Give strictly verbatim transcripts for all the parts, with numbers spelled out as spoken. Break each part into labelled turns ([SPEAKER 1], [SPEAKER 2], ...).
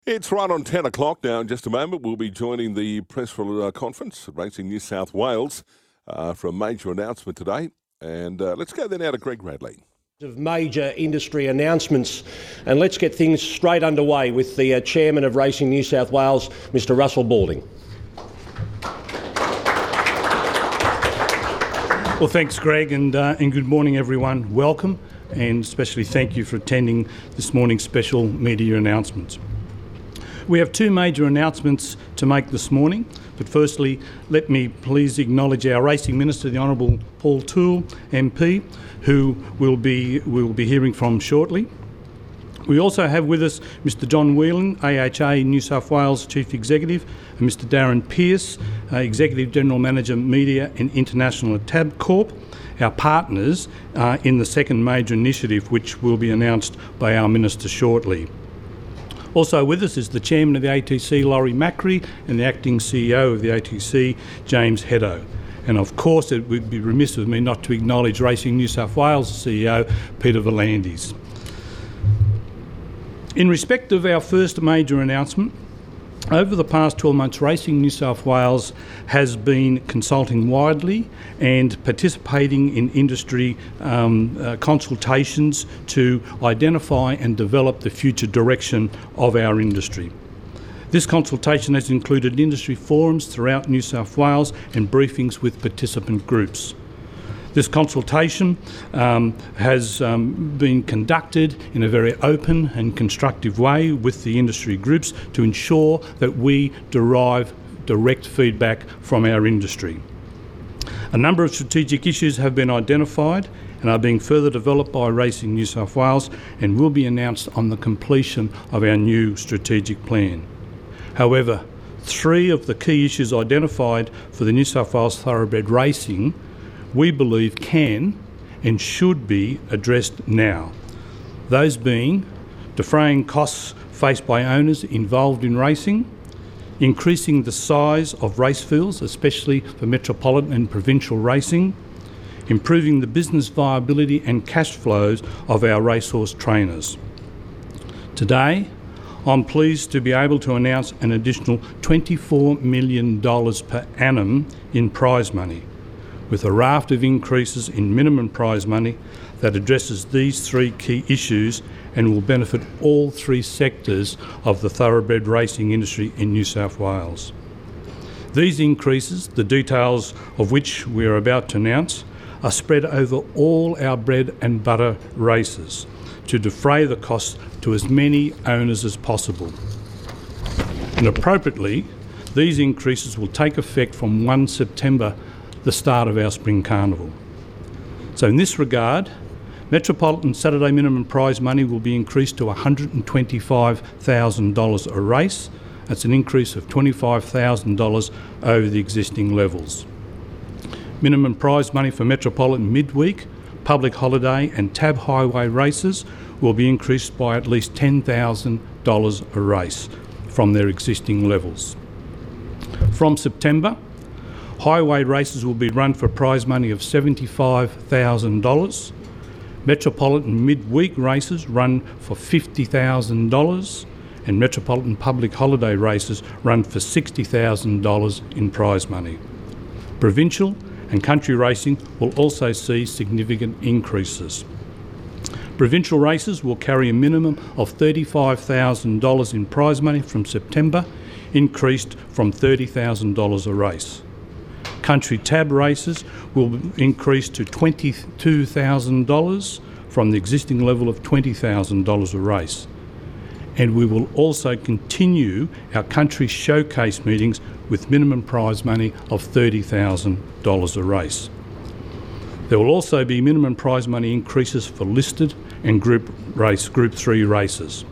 [SPEAKER 1] It's right on ten o'clock now. In just a moment, we'll be joining the press uh, conference at Racing New South Wales uh, for a major announcement today. And uh, let's go there now to Greg Radley.
[SPEAKER 2] Of major industry announcements, and let's get things straight underway with the uh, Chairman of Racing New South Wales, Mister Russell Balding.
[SPEAKER 3] Well, thanks, Greg, and, uh, and good morning, everyone. Welcome, and especially thank you for attending this morning's special media announcements. We have two major announcements to make this morning, but firstly, let me please acknowledge our Racing Minister, the Honourable Paul Toole, M P, who we'll be, we'll be hearing from shortly. We also have with us Mister John Whelan, A H A New South Wales Chief Executive, and Mister Darren Pearce, uh, Executive General Manager Media and International at Tabcorp, our partners uh, in the second major initiative, which will be announced by our Minister shortly. Also with us is the Chairman of the A T C, Laurie Macri, and the Acting C E O of the A T C, James Heddo. And of course, it would be remiss of me not to acknowledge Racing New South Wales C E O, Peter V'landys. In respect of our first major announcement, over the past twelve months, Racing New South Wales has been consulting widely and participating in industry um, uh, consultations to identify and develop the future direction of our industry. This consultation has included industry forums throughout New South Wales and briefings with participant groups. This consultation um, has um, been conducted in a very open and constructive way with the industry groups to ensure that we derive direct feedback from our industry. A number of strategic issues have been identified and are being further developed by Racing New South Wales and will be announced on the completion of our new strategic plan. However, three of the key issues identified for the New South Wales thoroughbred racing we believe can and should be addressed now. Those being defraying costs faced by owners involved in racing, increasing the size of race fields, especially for metropolitan and provincial racing, improving the business viability and cash flows of our racehorse trainers. Today, I'm pleased to be able to announce an additional twenty-four million dollars per annum in prize money, with a raft of increases in minimum prize money that addresses these three key issues and will benefit all three sectors of the thoroughbred racing industry in New South Wales. These increases, the details of which we are about to announce, are spread over all our bread and butter races to defray the costs to as many owners as possible. And appropriately, these increases will take effect from the first of September, the start of our Spring Carnival. So in this regard, Metropolitan Saturday minimum prize money will be increased to one hundred twenty-five thousand dollars a race. That's an increase of twenty-five thousand dollars over the existing levels. Minimum prize money for Metropolitan midweek, public holiday and tab highway races will be increased by at least ten thousand dollars a race from their existing levels. From September, highway races will be run for prize money of seventy-five thousand dollars. Metropolitan midweek races run for fifty thousand dollars, and Metropolitan public holiday races run for sixty thousand dollars in prize money. Provincial and country racing will also see significant increases. Provincial races will carry a minimum of thirty-five thousand dollars in prize money from September, increased from thirty thousand dollars a race. Country tab races will increase to twenty-two thousand dollars from the existing level of twenty thousand dollars a race. And we will also continue our country showcase meetings with minimum prize money of thirty thousand dollars a race. There will also be minimum prize money increases for listed and group race, Group three races.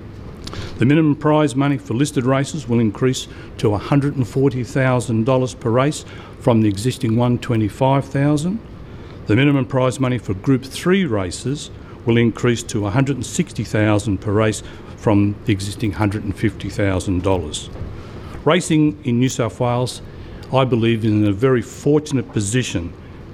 [SPEAKER 3] The minimum prize money for listed races will increase to one hundred forty thousand dollars per race from the existing one hundred twenty-five thousand dollars. The minimum prize money for Group three races will increase to one hundred sixty thousand dollars per race from the existing one hundred fifty thousand dollars. Racing in New South Wales, I believe, is in a very fortunate position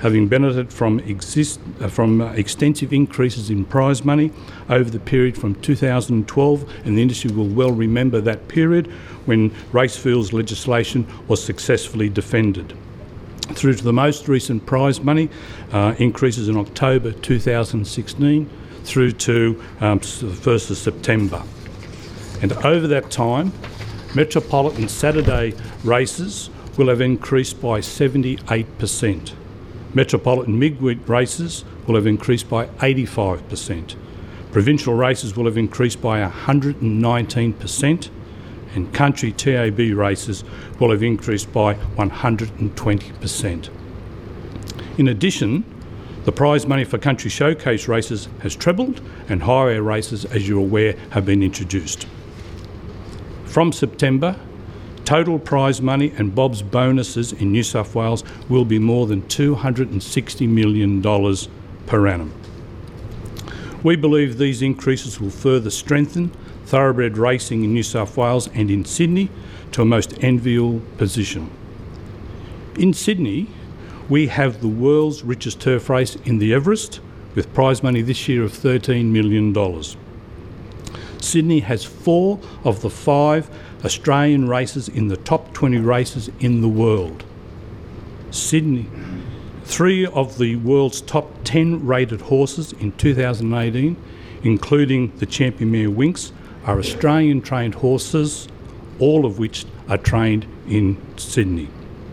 [SPEAKER 3] having benefited from, exist, uh, from uh, extensive increases in prize money over the period from two thousand twelve, and the industry will well remember that period when Racefields legislation was successfully defended, through to the most recent prize money uh, increases in October two thousand sixteen through to um, the first of September. And over that time, Metropolitan Saturday races will have increased by seventy-eight percent. Metropolitan midweek races will have increased by eighty-five percent. Provincial races will have increased by one hundred nineteen percent. And country T A B races will have increased by one hundred twenty percent. In addition, the prize money for country showcase races has trebled, and highway races, as you're aware, have been introduced. From September, total prize money and Bob's bonuses in New South Wales will be more than two hundred sixty million dollars per annum. We believe these increases will further strengthen thoroughbred racing in New South Wales and in Sydney to a most enviable position. In Sydney, we have the world's richest turf race in the Everest, with prize money this year of thirteen million dollars. Sydney has four of the five Australian races in the top twenty races in the world. Sydney, three of the world's top ten rated horses in two thousand eighteen, including the Champion Mare Winx, are Australian trained horses, all of which are trained in Sydney.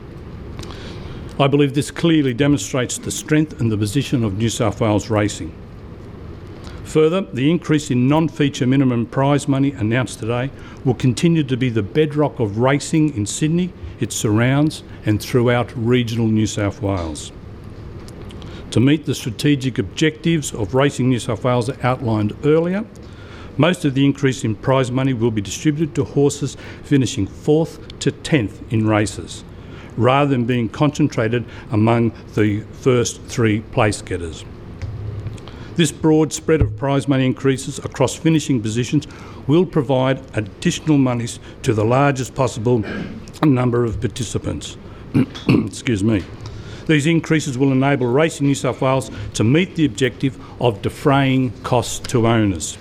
[SPEAKER 3] I believe this clearly demonstrates the strength and the position of New South Wales racing. Further, the increase in non-feature minimum prize money announced today will continue to be the bedrock of racing in Sydney, its surrounds, and throughout regional New South Wales. To meet the strategic objectives of Racing New South Wales outlined earlier, most of the increase in prize money will be distributed to horses finishing fourth to tenth in races, rather than being concentrated among the first three place getters. This broad spread of prize money increases across finishing positions will provide additional monies to the largest possible number of participants. Excuse me. These increases will enable Racing New South Wales to meet the objective of defraying costs to owners.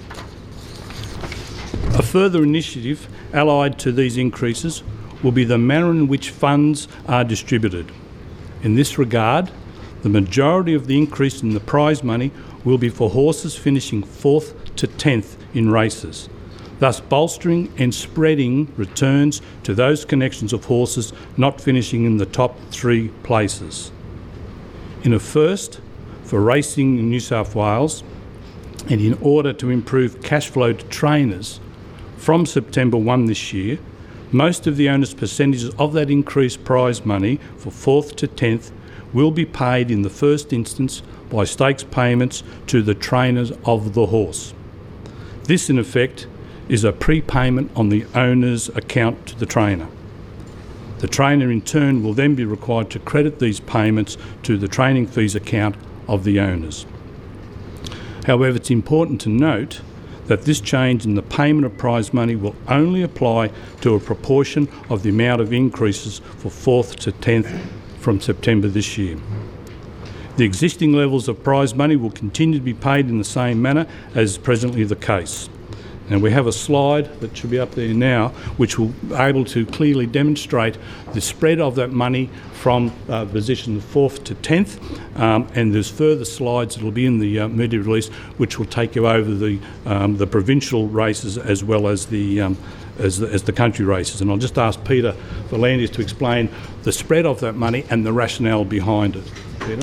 [SPEAKER 3] A further initiative allied to these increases will be the manner in which funds are distributed. In this regard, the majority of the increase in the prize money will be for horses finishing fourth to tenth in races, thus bolstering and spreading returns to those connections of horses not finishing in the top three places. In a first for racing in New South Wales, and in order to improve cash flow to trainers, from September first this year, most of the owners' percentages of that increased prize money for fourth to tenth will be paid in the first instance by stakes payments to the trainers of the horse. This, in effect, is a prepayment on the owner's account to the trainer. The trainer, in turn, will then be required to credit these payments to the training fees account of the owners. However, it's important to note that this change in the payment of prize money will only apply to a proportion of the amount of increases for fourth to tenth from September this year. The existing levels of prize money will continue to be paid in the same manner as presently the case. And we have a slide that should be up there now, which will be able to clearly demonstrate the spread of that money from uh, position fourth to tenth, um, and there's further slides that will be in the uh, media release, which will take you over the um, the provincial races as well as the, um, as the as the country races. And I'll just ask Peter V'landys to explain the spread of that money and the rationale behind it. Peter.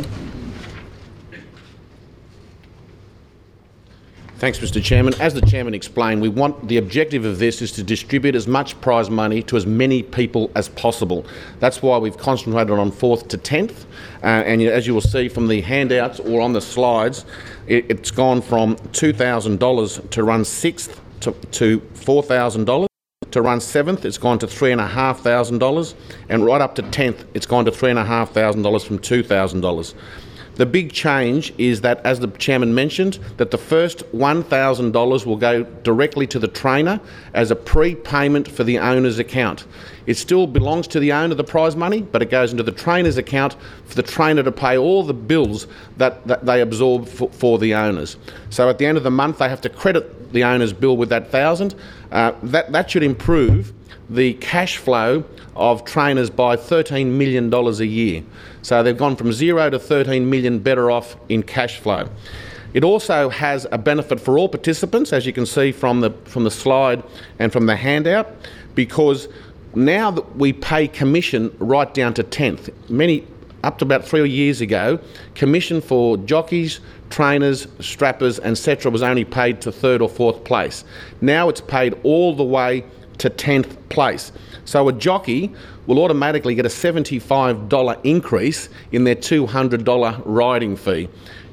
[SPEAKER 4] Thanks, Mister Chairman. As the Chairman explained, we want the objective of this is to distribute as much prize money to as many people as possible. That's why we've concentrated on fourth to tenth, uh, and as you will see from the handouts or on the slides, it, it's gone from two thousand dollars to run sixth to, to four thousand dollars. To run seventh, it's gone to three thousand five hundred dollars, and right up to tenth, it's gone to three thousand five hundred dollars from two thousand dollars. The big change is that, as the chairman mentioned, that the first one thousand dollars will go directly to the trainer as a prepayment for the owner's account. It still belongs to the owner, the prize money, but it goes into the trainer's account for the trainer to pay all the bills that, that they absorb for, for the owners. So at the end of the month, they have to credit the owner's bill with that thousand. Uh, that, that should improve the cash flow of trainers by thirteen million dollars a year. So they've gone from zero to thirteen million better off in cash flow. It also has a benefit for all participants, as you can see from the, from the slide and from the handout, because now that we pay commission right down to tenth, many, up to about three years ago, commission for jockeys, trainers, strappers, et cetera was only paid to third or fourth place. Now it's paid all the way to tenth place. So a jockey will automatically get a seventy-five dollars increase in their two hundred dollars riding fee.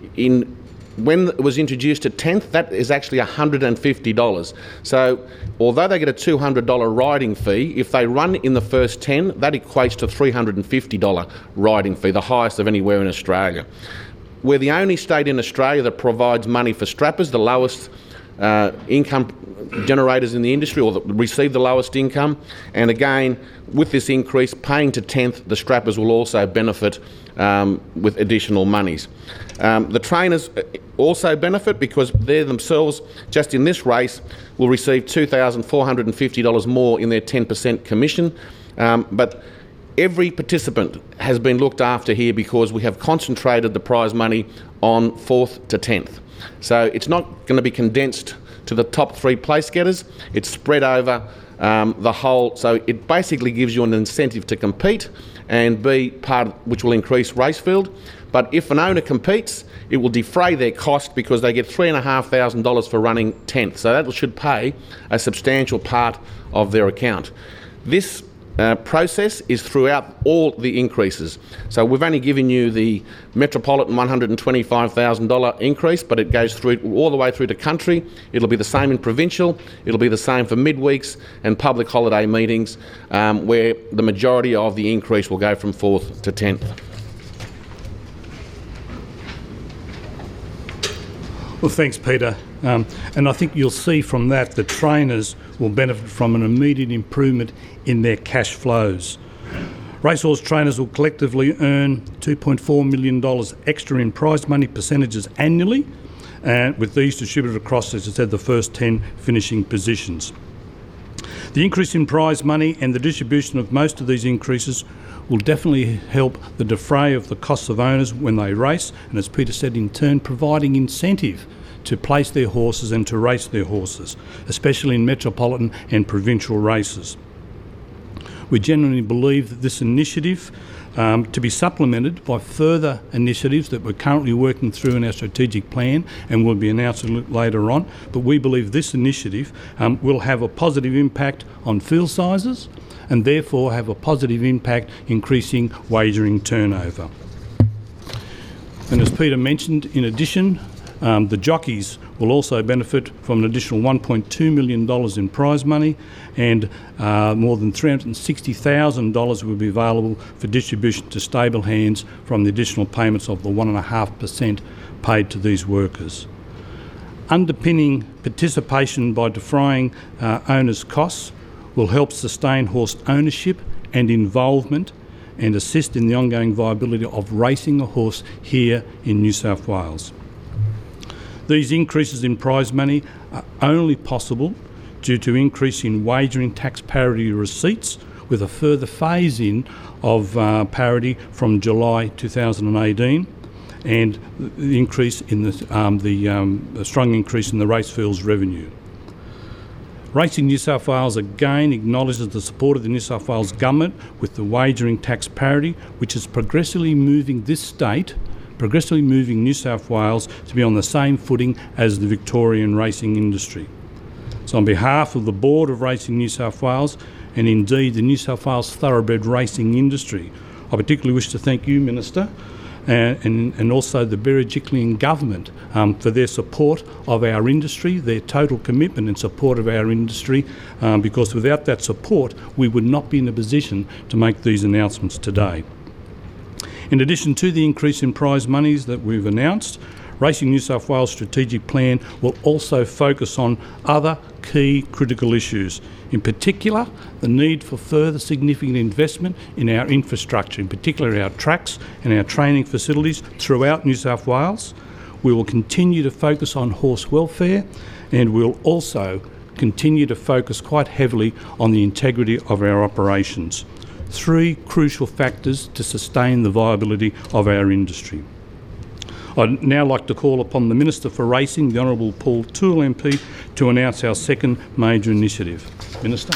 [SPEAKER 4] In When it was introduced to tenth, that is actually one hundred fifty dollars. So although they get a two hundred dollars riding fee, if they run in the first ten, that equates to three hundred fifty dollars riding fee, the highest of anywhere in Australia. We're the only state in Australia that provides money for strappers, the lowest uh, income generators in the industry, or that receive the lowest income. And again, with this increase, paying to tenth, the strappers will also benefit um, with additional monies. Um, the trainers also benefit because they themselves, just in this race, will receive two thousand four hundred fifty dollars more in their ten percent commission. Um, but every participant has been looked after here because we have concentrated the prize money on fourth to tenth. So it's not going to be condensed to the top three place getters. It's spread over um, the whole, so it basically gives you an incentive to compete and be part of, which will increase race field. But if an owner competes, it will defray their cost because they get three thousand five hundred dollars for running tenth. So that should pay a substantial part of their account. This Uh, process is throughout all the increases. So we've only given you the Metropolitan one hundred twenty-five thousand dollars increase, but it goes through all the way through the country. It'll be the same in provincial, it'll be the same for midweeks and public holiday meetings, um, where the majority of the increase will go from fourth to tenth.
[SPEAKER 3] Well, thanks, Peter. Um, and I think you'll see from that the trainers will benefit from an immediate improvement in their cash flows. Racehorse trainers will collectively earn two point four million dollars extra in prize money percentages annually, and with these distributed across, as I said, the first ten finishing positions. The increase in prize money and the distribution of most of these increases will definitely help the defray of the costs of owners when they race, and as Peter said, in turn providing incentive to place their horses and to race their horses, especially in metropolitan and provincial races. We genuinely believe that this initiative, um, to be supplemented by further initiatives that we're currently working through in our strategic plan and will be announced a little later on, but we believe this initiative um, will have a positive impact on field sizes and therefore have a positive impact increasing wagering turnover. And as Peter mentioned, in addition, Um, the jockeys will also benefit from an additional one point two million dollars in prize money, and uh, more than three hundred sixty thousand dollars will be available for distribution to stable hands from the additional payments of the one point five percent paid to these workers. Underpinning participation by defraying uh, owners' costs will help sustain horse ownership and involvement and assist in the ongoing viability of racing a horse here in New South Wales. These increases in prize money are only possible due to increase in wagering tax parity receipts, with a further phase-in of uh, parity from July two thousand eighteen, and the increase in the, um, the, um, the strong increase in the Racefield's revenue. Racing New South Wales again acknowledges the support of the New South Wales Government with the wagering tax parity, which is progressively moving this state progressively moving New South Wales to be on the same footing as the Victorian racing industry. So on behalf of the Board of Racing New South Wales, and indeed the New South Wales thoroughbred racing industry, I particularly wish to thank you, Minister, and, and, and also the Berejiklian Government um, for their support of our industry, their total commitment and support of our industry, um, because without that support we would not be in a position to make these announcements today. In addition to the increase in prize monies that we've announced, Racing New South Wales strategic plan will also focus on other key critical issues. In particular, the need for further significant investment in our infrastructure, in particular our tracks and our training facilities throughout New South Wales. We will continue to focus on horse welfare, and we'll also continue to focus quite heavily on the integrity of our operations. Three crucial factors to sustain the viability of our industry. I'd now like to call upon the Minister for Racing, the Honourable Paul Toole M P, to announce our second major initiative. Minister.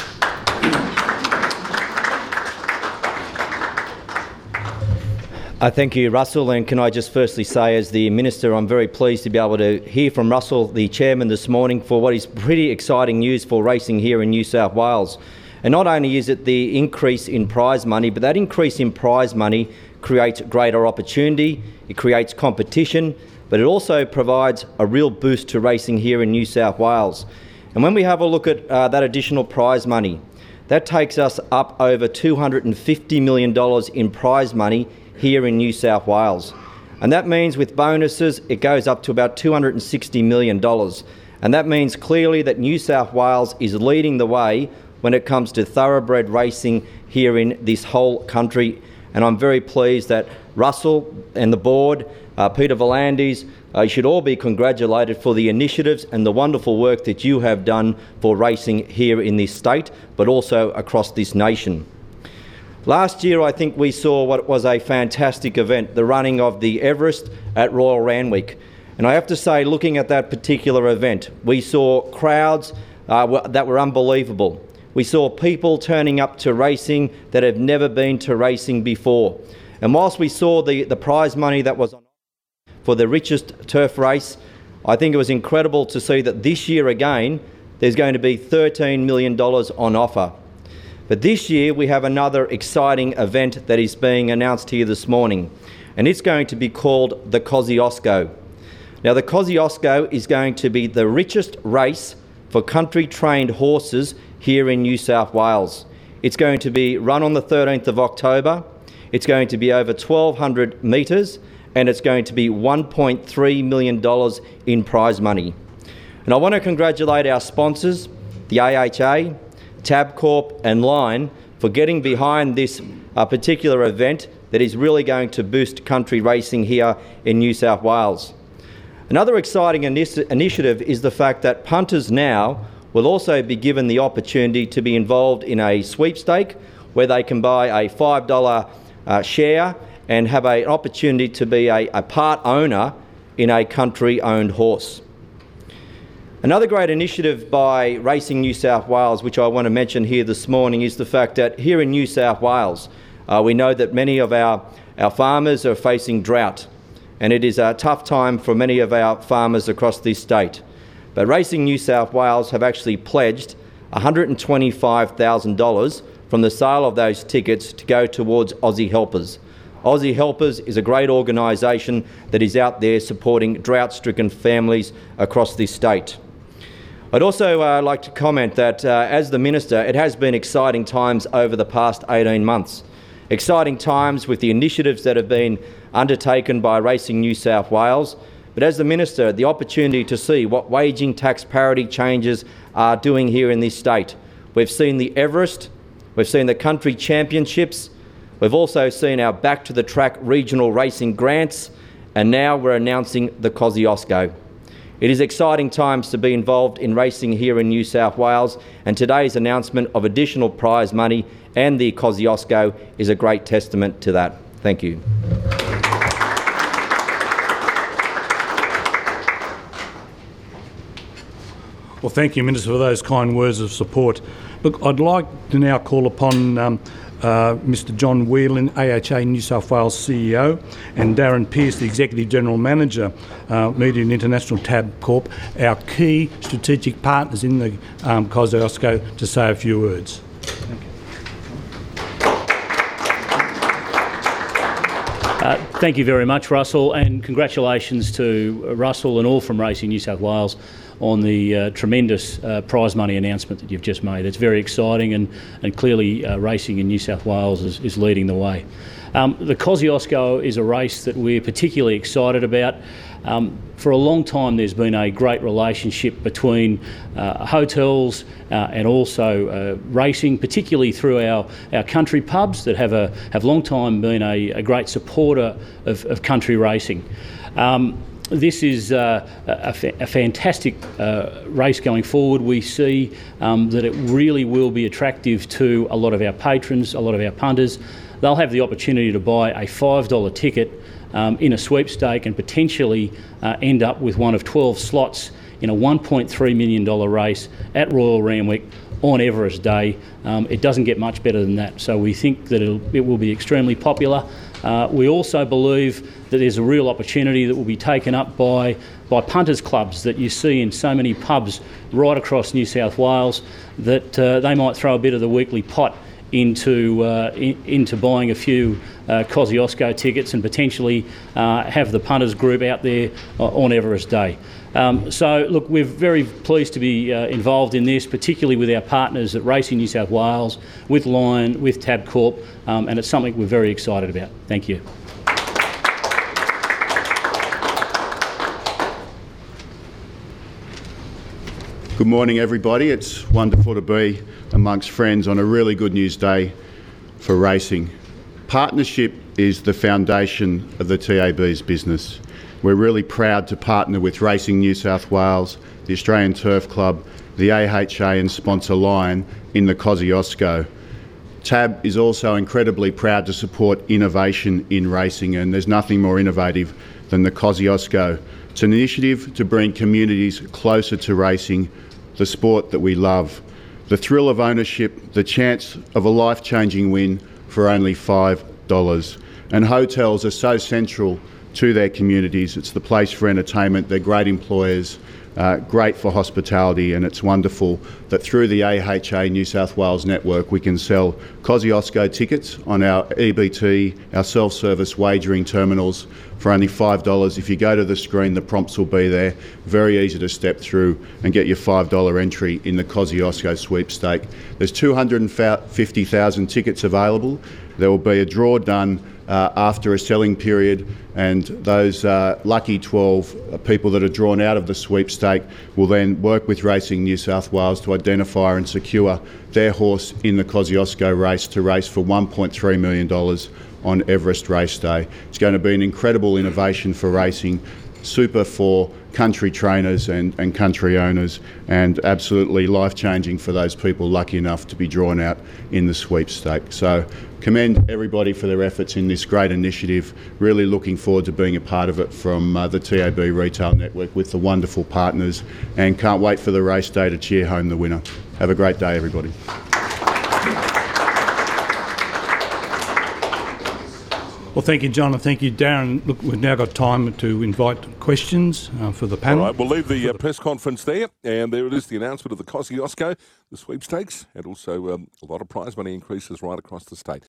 [SPEAKER 5] Uh, thank you, Russell, and can I just firstly say, as the Minister, I'm very pleased to be able to hear from Russell, the Chairman, this morning for what is pretty exciting news for racing here in New South Wales. And not only is it the increase in prize money, but that increase in prize money creates greater opportunity, it creates competition, but it also provides a real boost to racing here in New South Wales. And when we have a look at uh, that additional prize money, that takes us up over two hundred fifty million dollars in prize money here in New South Wales. And that means with bonuses, it goes up to about two hundred sixty million dollars. And that means clearly that New South Wales is leading the way when it comes to thoroughbred racing here in this whole country. And I'm very pleased that Russell and the board, uh, Peter V'landys, uh, you should all be congratulated for the initiatives and the wonderful work that you have done for racing here in this state, but also across this nation. Last year, I think we saw what was a fantastic event, the running of the Everest at Royal Randwick. And I have to say, looking at that particular event, we saw crowds uh, that were unbelievable. We saw people turning up to racing that have never been to racing before. And whilst we saw the, the prize money that was on for the richest turf race, I think it was incredible to see that this year again, there's going to be thirteen million dollars on offer. But this year we have another exciting event that is being announced here this morning, and it's going to be called the Kosciuszko. Now, the Kosciuszko is going to be the richest race for country-trained horses here in New South Wales. It's going to be run on the thirteenth of October. It's going to be over twelve hundred metres, and it's going to be one point three million dollars in prize money. And I want to congratulate our sponsors, the A H A, Tabcorp and Line, for getting behind this uh, particular event that is really going to boost country racing here in New South Wales. Another exciting initi- initiative is the fact that punters now will also be given the opportunity to be involved in a sweepstake where they can buy a five dollar uh, share and have a, an opportunity to be a, a part owner in a country-owned horse. Another great initiative by Racing New South Wales, which I want to mention here this morning, is the fact that here in New South Wales, uh, we know that many of our, our farmers are facing drought, and it is a tough time for many of our farmers across this state. But Racing New South Wales have actually pledged one hundred twenty-five thousand dollars from the sale of those tickets to go towards Aussie Helpers. Aussie Helpers is a great organisation that is out there supporting drought-stricken families across this state. I'd also uh, like to comment that uh, as the Minister, it has been exciting times over the past eighteen months. Exciting times with the initiatives that have been undertaken by Racing New South Wales. But as the Minister, the opportunity to see what waging tax parity changes are doing here in this state. We've seen the Everest, we've seen the country championships, we've also seen our Back to the Track regional racing grants, and now we're announcing the Kosciuszko. It is exciting times to be involved in racing here in New South Wales, and today's announcement of additional prize money and the Kosciuszko is a great testament to that. Thank you.
[SPEAKER 3] Well, thank you, Minister, for those kind words of support. Look, I'd like to now call upon um, uh, Mister John Whelan, A H A New South Wales C E O, and Darren Pearce, the Executive General Manager, uh, Media and International Tabcorp, our key strategic partners in the um, Kosciuszko, to say a few words. Thank you.
[SPEAKER 6] Uh, thank you very much, Russell, and congratulations to Russell and all from Racing New South Wales on the uh, tremendous uh, prize money announcement that you've just made. It's very exciting, and, and clearly uh, racing in New South Wales is, is leading the way. Um, the Kosciuszko is a race that we're particularly excited about. Um, for a long time there's been a great relationship between uh, hotels uh, and also uh, racing, particularly through our, our country pubs that have a have long time been a, a great supporter of, of country racing. Um, This is uh, a, fa a fantastic uh, race going forward. We see um, that it really will be attractive to a lot of our patrons, a lot of our punters. They'll have the opportunity to buy a five dollar ticket um, in a sweepstake and potentially uh, end up with one of twelve slots in a one point three million dollar race at Royal Randwick on Everest Day. Um, it doesn't get much better than that, so we think that it'll, it will be extremely popular. Uh, we also believe that there's a real opportunity that will be taken up by, by punters clubs that you see in so many pubs right across New South Wales, that uh, they might throw a bit of the weekly pot into uh, in, into buying a few uh, Kosciuszko tickets and potentially uh, have the punters group out there uh, on Everest Day. Um, so, look, we're very pleased to be uh, involved in this, particularly with our partners at Racing New South Wales, with Lion, with Tabcorp, um, and it's something we're very excited about. Thank you.
[SPEAKER 7] Good morning, everybody. It's wonderful to be amongst friends on a really good news day for racing. Partnership is the foundation of the T A B's business. We're really proud to partner with Racing New South Wales, the Australian Turf Club, the A H A and sponsor Lion in the Kosciuszko. Tab is also incredibly proud to support innovation in racing, and there's nothing more innovative than the Kosciuszko. It's an initiative to bring communities closer to racing, the sport that we love. The thrill of ownership, the chance of a life-changing win for only five dollars. And hotels are so central to their communities. It's the place for entertainment. They're great employers, uh, great for hospitality, and it's wonderful that through the A H A New South Wales network we can sell Kosciuszko tickets on our E B T, our self-service wagering terminals, for only five dollars. If you go to the screen, the prompts will be there. Very easy to step through and get your five dollar entry in the Kosciuszko sweepstake. There's two hundred fifty thousand tickets available. There will be a draw done uh, after a selling period, and those uh, lucky twelve people that are drawn out of the sweepstake will then work with Racing New South Wales to identify and secure their horse in the Kosciuszko race to race for one point three million dollars on Everest Race Day. It's going to be an incredible innovation for racing, super for country trainers and, and country owners, and absolutely life-changing for those people lucky enough to be drawn out in the sweepstake. So commend everybody for their efforts in this great initiative. Really looking forward to being a part of it from uh, the T A B Retail Network with the wonderful partners, and can't wait for the race day to cheer home the winner. Have a great day, everybody.
[SPEAKER 3] Well, thank you, John, and thank you, Darren. Look, we've now got time to invite questions uh, for the panel.
[SPEAKER 1] All right, we'll leave the uh, press conference there, and there it is, the announcement of the Kosciuszko, the sweepstakes, and also um, a lot of prize money increases right across the state.